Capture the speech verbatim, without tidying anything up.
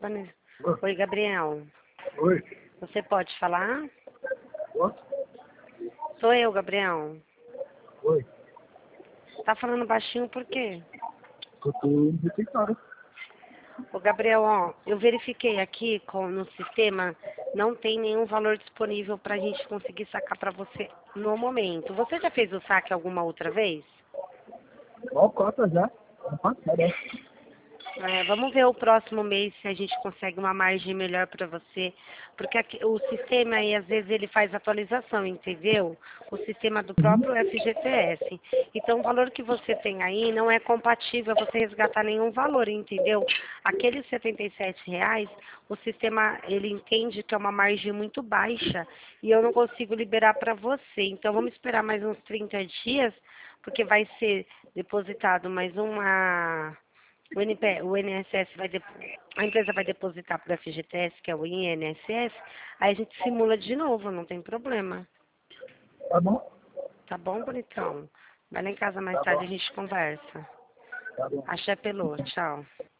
Vanessa. Oi. Oi, Gabriel. Oi. Você pode falar? Oi. Sou eu, Gabriel. Oi. Tá falando baixinho por quê? Eu tô no refeitório. Ô, Gabriel, ó, eu verifiquei aqui com, no sistema, não tem nenhum valor disponível pra gente conseguir sacar pra você no momento. Você já fez o saque alguma outra vez? Ó, cota já. Não passa, né? É, vamos ver o próximo mês se a gente consegue uma margem melhor para você, porque aqui, o sistema aí às vezes ele faz atualização, entendeu? O sistema do próprio F G T S. Então o valor que você tem aí não é compatível a você resgatar nenhum valor, entendeu? Aqueles setenta e sete reais, o sistema ele entende que é uma margem muito baixa e eu não consigo liberar para você. Então vamos esperar mais uns trinta dias, porque vai ser depositado mais uma O, N P, o I N S S vai dep- a empresa vai depositar para o F G T S, que é o I N S S, aí a gente simula de novo, não tem problema. Tá bom? Tá bom, bonitão? Vai lá em casa mais Tá tarde e bom. a gente conversa. Tá bom. Axé pelô, tchau.